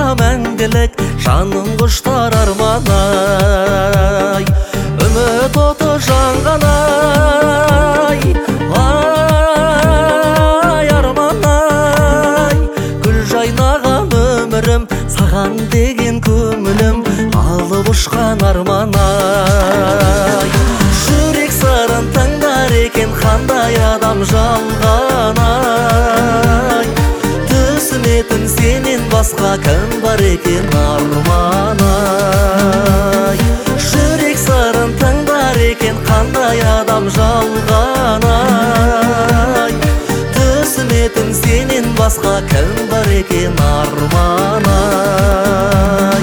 мәңгілік жаным құштар арман-ай. Үміт оты жанған-ай, ай арман-ай. Гүл жайнаған өмірім, саған деген көңілім, алып ұшқан арман-ай. Жүрек сырын тыңдар екен, қандай адам жалған-ай. Түсінетін сенен басқа кім бар екен арман-ай. Жүрек сырын тыңдар екен, қандай адам жалған-ай. Түсінетін сенен басқа кім бар екен арман-ай.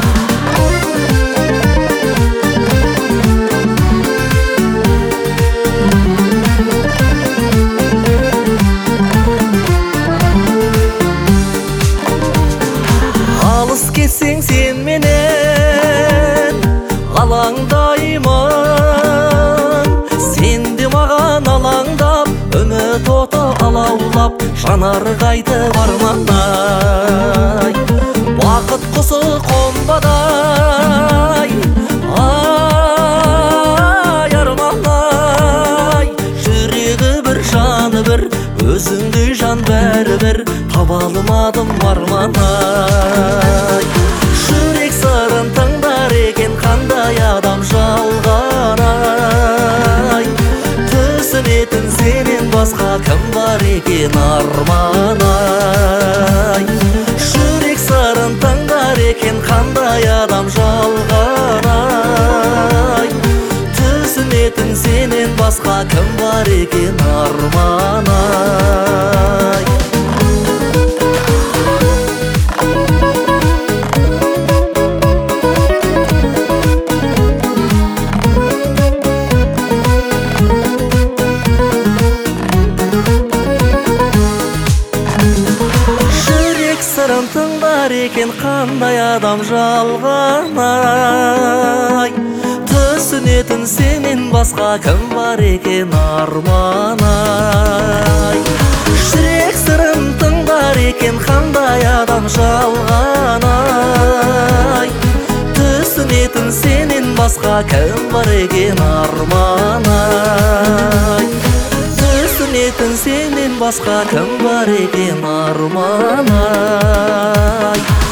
Алыс кетсең сен менен алаңдаймын, сен де маған алаңдап, үміт оты алаулап, жанар қайтып арман-ай. Бақыт құсы қомбадай, ай арман-ай. Жүрегі бір, жаны бір, өзіңдей жан бәрібір, таба алмадым арман-ай. Жүрек сырын тыңдар екен, қандай адам жалған-ай. Түсінетін сенен басқа кім бар екен арман-ай. Жүрек сырын тыңдар екен, қандай адам жалған-ай. Түсінетін сенен басқа кім бар екен арман-ай. Сырын тыңдар екен, қандай адам жалған-ай. Түсінетін сенен басқа кім бар екен арман-ай. Жүрек сырын тыңдар екен, қандай адам жалған-ай. Түсінетін сенен басқа кім бар екен арман-ай. Түсінетін сенен басқа кім бар екен арман-ай.